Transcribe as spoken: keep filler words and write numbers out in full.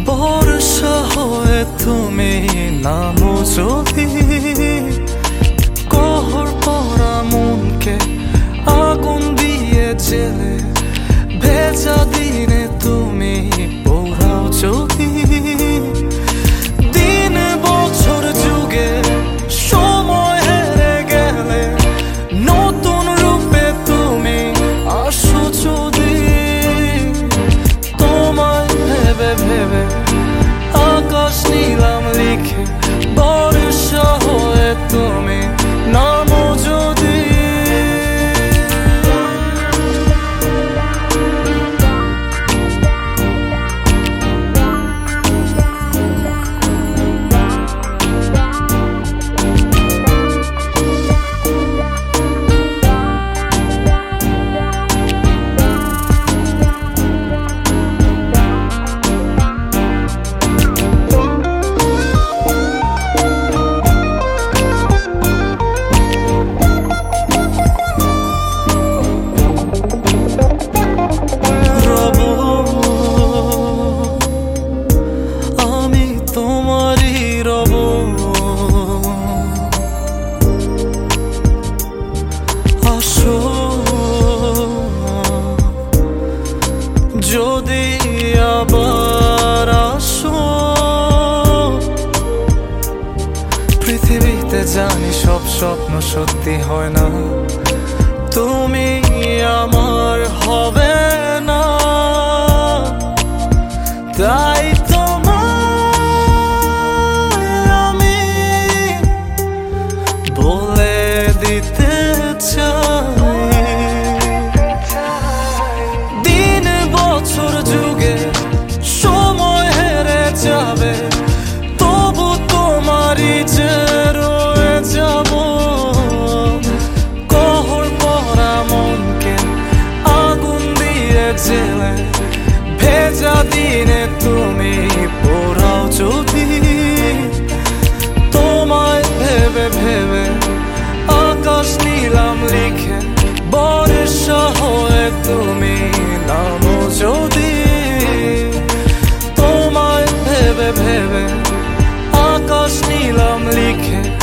বর্ষা হয়ে তুমি নামো যদি, কহর পরা মনকে আগুন দিয়ে জেলে, ভেজা দিনে তুমি পোড়াও যদি। দিন বছর যুগে সময় হেরে গেলে নতুন রূপে তুমি আসো যদি। তোমায় ভেবে ভেবে আকাশ নিলাম লিখে, বর্ষা হয়ে তুমি নামো যদি। যদি আবার আসো, পৃথিবীতে জানি সব স্বপ্ন সত্যি হয় না, তুমি আমার হবে না, তাই তোমায় আমি বলে দিতে চাই। বছর যুগে সময় হেরে যাবে, তবু তোমারই যে রয়ে যাব। কহর পরা মনকে আগুন দিয়ে জেলে, ভেজা দিনে তুমি পোড়াও যদি। তোমায় ভেবে ভেবে আকাশ নিলাম লিখে, বর্ষা হয়ে তুমি নামো যদি। তোমায় ভেবে ভেবে আকাশ নিলাম লিখে,